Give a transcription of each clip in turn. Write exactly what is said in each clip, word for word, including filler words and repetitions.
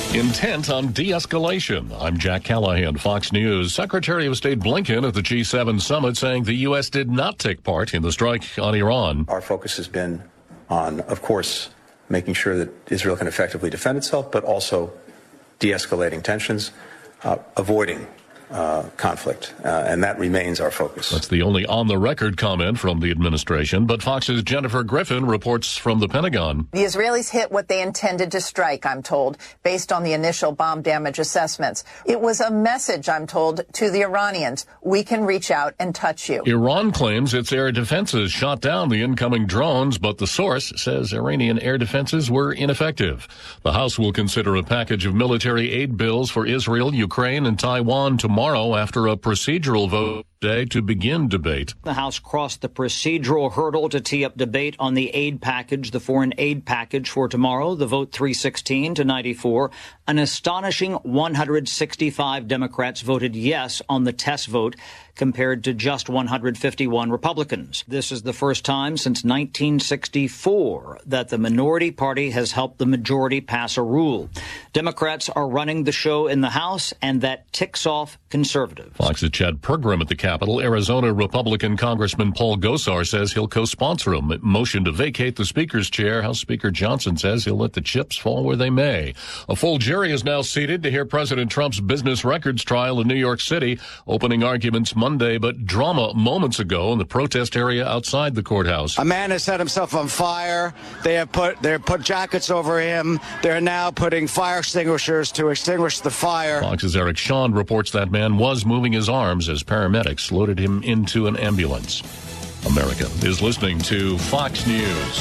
Intent on de-escalation. I'm Jack Callahan, Fox News. Secretary of State Blinken at the G seven summit saying the U S did not take part in the strike on Iran. Our focus has been on, of course, making sure that Israel can effectively defend itself, but also de-escalating tensions, uh, avoiding Uh, conflict, uh, and that remains our focus. That's the only on-the-record comment from the administration, but Fox's Jennifer Griffin reports from the Pentagon. The Israelis hit what they intended to strike, I'm told, based on the initial bomb damage assessments. It was a message, I'm told, to the Iranians. We can reach out and touch you. Iran claims its air defenses shot down the incoming drones, but the source says Iranian air defenses were ineffective. The House will consider a package of military aid bills for Israel, Ukraine, and Taiwan tomorrow. Tomorrow after a procedural vote today to begin debate. The House crossed the procedural hurdle to tee up debate on the aid package, the foreign aid package for tomorrow. The vote three sixteen to ninety-four. An astonishing one hundred sixty-five Democrats voted yes on the test vote compared to just one hundred fifty-one Republicans. This is the first time since nineteen sixty-four that the minority party has helped the majority pass a rule. Democrats are running the show in the House, and that ticks off conservatives. Fox's Chad Pergram at the Capitol. Arizona Republican Congressman Paul Gosar says he'll co-sponsor a motion to vacate the Speaker's chair. House Speaker Johnson says he'll let the chips fall where they may. A full jury is now seated to hear President Trump's business records trial in New York City. Opening arguments Monday, but drama moments ago in the protest area outside the courthouse. A man has set himself on fire. They have put they have put jackets over him. They're now putting fire extinguishers to extinguish the fire. Fox's Eric Shawn reports that man was moving his arms as paramedics loaded him into an ambulance. America is listening to Fox News.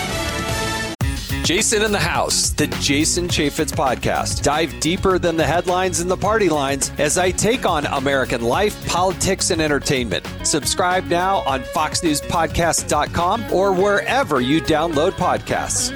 Jason in the House, the Jason Chaffetz podcast. Dive deeper than the headlines and the party lines as I take on American life, politics, and entertainment. Subscribe now on fox news podcast dot com or wherever you download podcasts.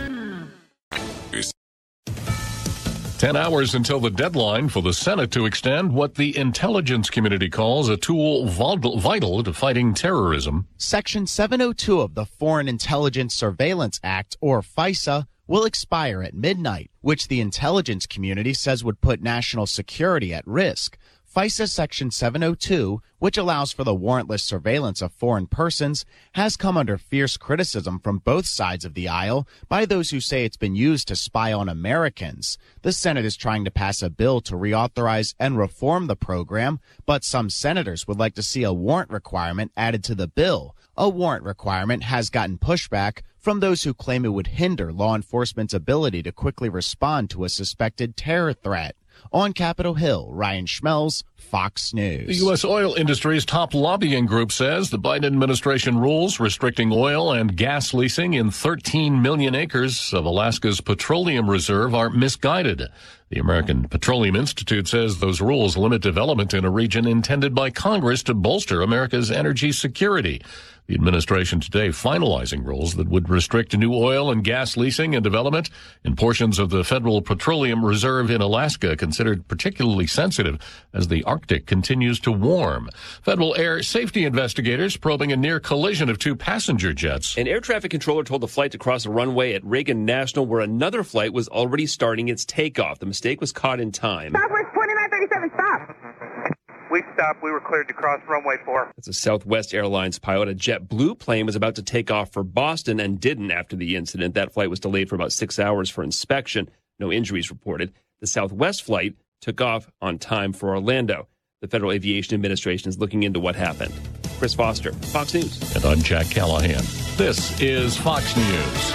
Ten hours until the deadline for the Senate to extend what the intelligence community calls a tool vital to fighting terrorism. Section seven oh two of the Foreign Intelligence Surveillance Act, or FISA, will expire at midnight, which the intelligence community says would put national security at risk. FISA Section seven oh two, which allows for the warrantless surveillance of foreign persons, has come under fierce criticism from both sides of the aisle by those who say it's been used to spy on Americans. The Senate is trying to pass a bill to reauthorize and reform the program, but some senators would like to see a warrant requirement added to the bill. A warrant requirement has gotten pushback from those who claim it would hinder law enforcement's ability to quickly respond to a suspected terror threat. On Capitol Hill, Ryan Schmelz, Fox News. The U S oil industry's top lobbying group says the Biden administration rules restricting oil and gas leasing in thirteen million acres of Alaska's petroleum reserve are misguided. The American Petroleum Institute says those rules limit development in a region intended by Congress to bolster America's energy security. The administration today finalizing rules that would restrict new oil and gas leasing and development in portions of the Federal Petroleum Reserve in Alaska, considered particularly sensitive as the Arctic continues to warm. Federal air safety investigators probing a near collision of two passenger jets. An air traffic controller told the flight to cross a runway at Reagan National, where another flight was already starting its takeoff. The mistake was caught in time. Southwest twenty-nine thirty-seven, stop. We stopped. We were cleared to cross runway four. That's a Southwest Airlines pilot. A JetBlue plane was about to take off for Boston and didn't after the incident. That flight was delayed for about six hours for inspection. No injuries reported. The Southwest flight took off on time for Orlando. The Federal Aviation Administration is looking into what happened. Chris Foster, Fox News. And I'm Jack Callahan. This is Fox News.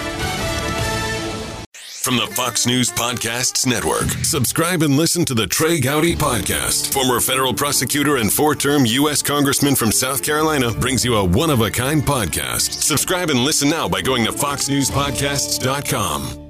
From the Fox News Podcasts Network, subscribe and listen to the Trey Gowdy Podcast. Former federal prosecutor and four-term U S Congressman from South Carolina brings you a one-of-a-kind podcast. Subscribe and listen now by going to fox news podcasts dot com.